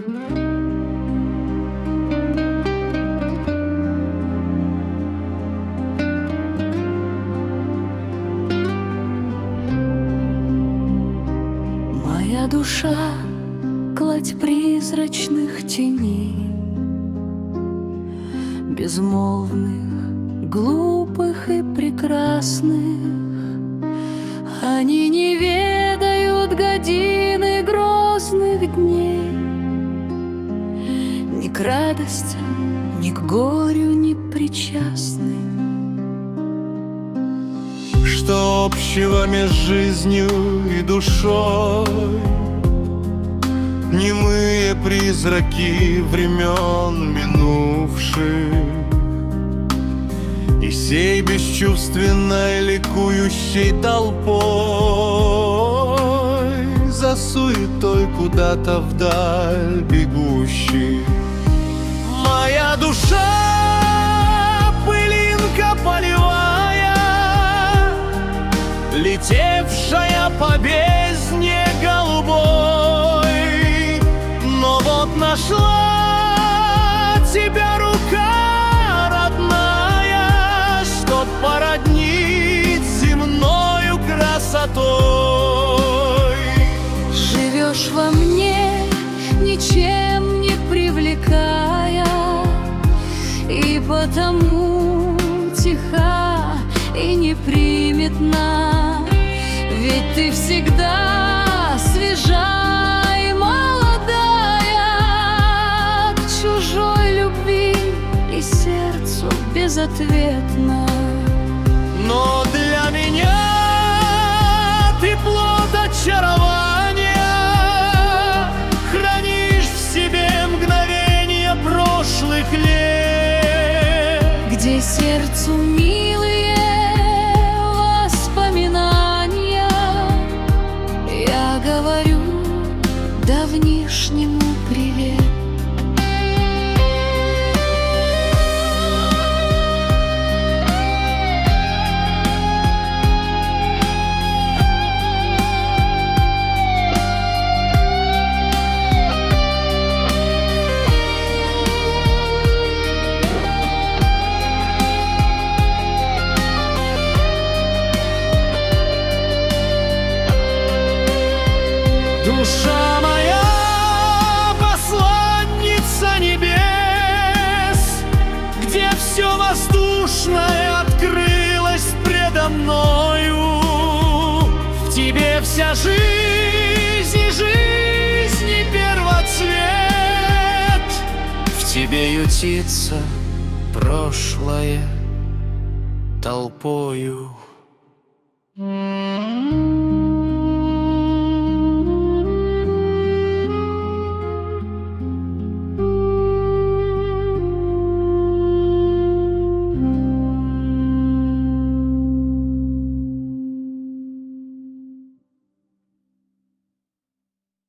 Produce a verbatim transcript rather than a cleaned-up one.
Моя душа — кладь призрачных теней, безмолвных, глупых и прекрасных. Они не ведают годины грозных дней, ни к радости, ни к горю не причастны. Что общего между жизнью и душой? Немые призраки времен минувших, и сей бесчувственной ликующей толпой за суетой куда-то вдаль бегущий. Моя душа — пылинка полевая, летевшая по бездне голубой, но вот нашла тебя рука родная, чтоб породнить земною красотой. Живешь во мне, ничем не привлекая, и потому тиха и неприметна. Ведь ты всегда свежа и молодая, к чужой любви и сердцу безответна. Но для меня ты плод очарования, хранишь в себе мгновенья прошлых лет, где сердцу милые воспоминания. Я говорю давнишнему привет. Душа моя, посланница небес, где все воздушное открылось предо мною. В тебе вся жизнь и жизни первоцвет, в тебе ютится прошлое толпою.